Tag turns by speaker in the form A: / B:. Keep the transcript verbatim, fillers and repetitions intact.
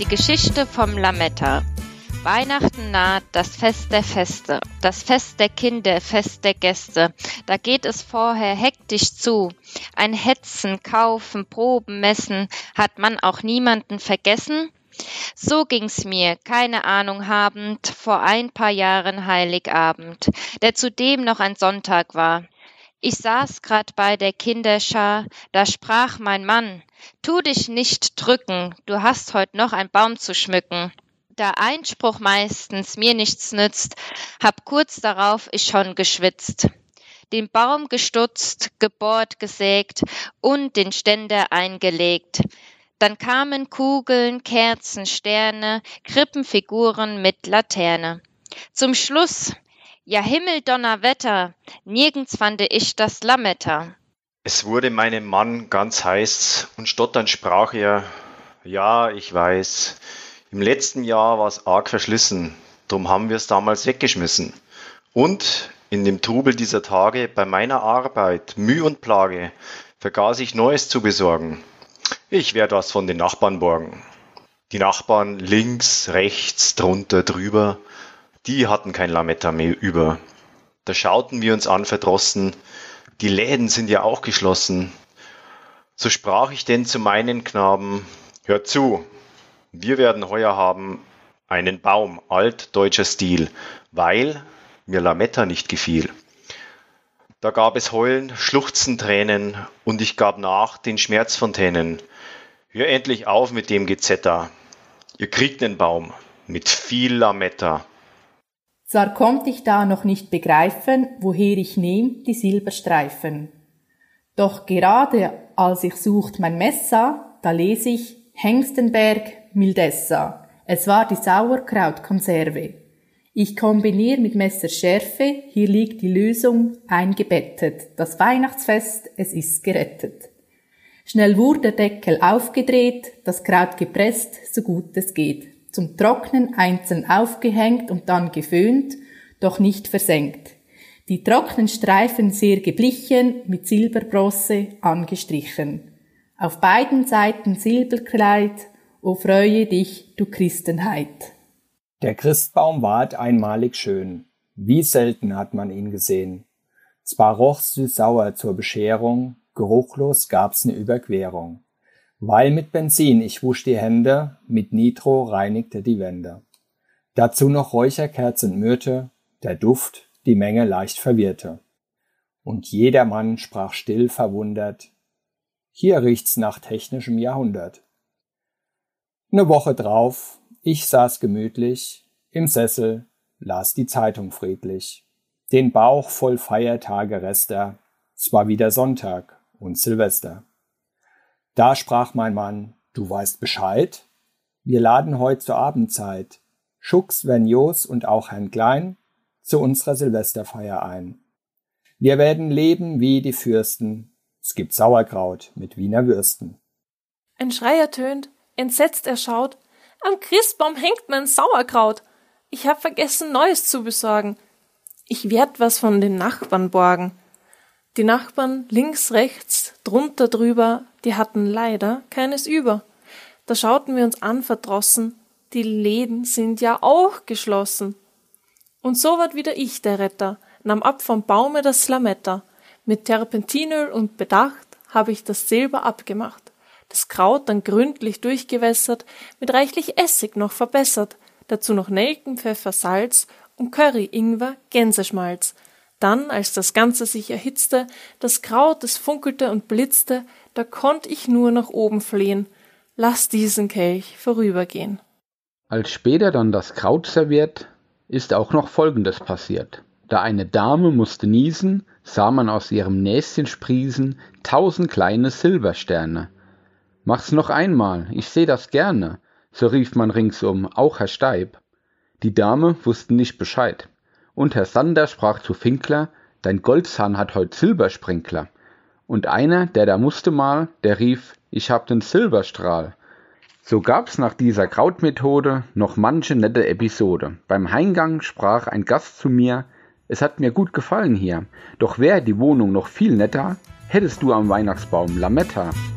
A: Die Geschichte vom Lametta. Weihnachten naht, das Fest der Feste, das Fest der Kinder, Fest der Gäste. Da geht es vorher hektisch zu. Ein Hetzen, Kaufen, Proben, Messen, hat man auch niemanden vergessen? So ging's mir, keine Ahnung habend, vor ein paar Jahren Heiligabend, der zudem noch ein Sonntag war. Ich saß grad bei der Kinderschar, da sprach mein Mann: Tu dich nicht drücken, du hast heut noch ein Baum zu schmücken. Da Einspruch meistens mir nichts nützt, hab kurz darauf ich schon geschwitzt. Den Baum gestutzt, gebohrt, gesägt und den Ständer eingelegt. Dann kamen Kugeln, Kerzen, Sterne, Krippenfiguren mit Laterne. Zum Schluss, ja Himmel, Donnerwetter, nirgends fand ich das Lametta.
B: Es wurde meinem Mann ganz heiß und stotternd sprach er: Ja, ich weiß, im letzten Jahr war es arg verschlissen, drum haben wir es damals weggeschmissen. Und in dem Trubel dieser Tage, bei meiner Arbeit, Müh und Plage, vergaß ich Neues zu besorgen. Ich werd was von den Nachbarn borgen. Die Nachbarn links, rechts, drunter, drüber, die hatten kein Lametta mehr über. Da schauten wir uns an verdrossen, die Läden sind ja auch geschlossen. So sprach ich denn zu meinen Knaben: Hört zu, wir werden heuer haben einen Baum altdeutscher Stil, weil mir Lametta nicht gefiel. Da gab es Heulen, Schluchzen, Tränen und ich gab nach den Schmerzfontänen. Hör endlich auf mit dem Gezetter, ihr kriegt den Baum mit viel Lametta.
C: Zwar konnt ich da noch nicht begreifen, woher ich nehm die Silberstreifen. Doch gerade als ich sucht mein Messer, da les ich Hengstenberg Mildessa. Es war die Sauerkrautkonserve. Ich kombiniere mit Messerschärfe, hier liegt die Lösung eingebettet. Das Weihnachtsfest, es ist gerettet. Schnell wurde der Deckel aufgedreht, das Kraut gepresst, so gut es geht. Zum Trocknen einzeln aufgehängt und dann geföhnt, doch nicht versenkt. Die trockenen Streifen sehr geblichen, mit Silberbronze angestrichen. Auf beiden Seiten Silberkleid, o freue dich, du Christenheit.
D: Der Christbaum ward einmalig schön, wie selten hat man ihn gesehen. Zwar roch's süß-sauer zur Bescherung, geruchlos gab's ne Überquerung. Weil mit Benzin ich wusch die Hände, mit Nitro reinigte die Wände. Dazu noch Räucherkerz und Myrte, der Duft die Menge leicht verwirrte. Und jedermann sprach still verwundert: Hier riecht's nach technischem Jahrhundert. Ne Woche drauf, ich saß gemütlich im Sessel, las die Zeitung friedlich. Den Bauch voll Feiertage Rester, es war wieder Sonntag und Silvester. Da sprach mein Mann: Du weißt Bescheid? Wir laden heut zur Abendzeit Schux, Vernios und auch Herrn Klein zu unserer Silvesterfeier ein. Wir werden leben wie die Fürsten, es gibt Sauerkraut mit Wiener Würsten.
E: Ein Schrei ertönt, entsetzt er schaut: Am Christbaum hängt mein Sauerkraut. Ich hab vergessen, Neues zu besorgen. Ich werd was von den Nachbarn borgen. Die Nachbarn links, rechts, drunter, drüber, die hatten leider keines über. Da schauten wir uns an verdrossen, die Läden sind ja auch geschlossen. Und so ward wieder ich der Retter, nahm ab vom Baume das Lametta. Mit Terpentinöl und Bedacht hab ich das Silber abgemacht, das Kraut dann gründlich durchgewässert, mit reichlich Essig noch verbessert, dazu noch Nelken, Pfeffer, Salz und Curry, Ingwer, Gänseschmalz. Dann, als das Ganze sich erhitzte, das Kraut, es funkelte und blitzte, da konnt ich nur nach oben flehen: Lass diesen Kelch vorübergehen.
F: Als später dann das Kraut serviert, ist auch noch Folgendes passiert. Da eine Dame musste niesen, sah man aus ihrem Näschen sprießen tausend kleine Silbersterne. »Mach's noch einmal, ich seh das gerne«, so rief man ringsum, auch Herr Steib. Die Dame wusste nicht Bescheid. Und Herr Sander sprach zu Finkler: Dein Goldzahn hat heut Silbersprinkler. Und einer, der da musste mal, der rief: Ich hab den Silberstrahl. So gab's nach dieser Krautmethode noch manche nette Episode. Beim Heimgang sprach ein Gast zu mir: Es hat mir gut gefallen hier, doch wär die Wohnung noch viel netter, hättest du am Weihnachtsbaum Lametta.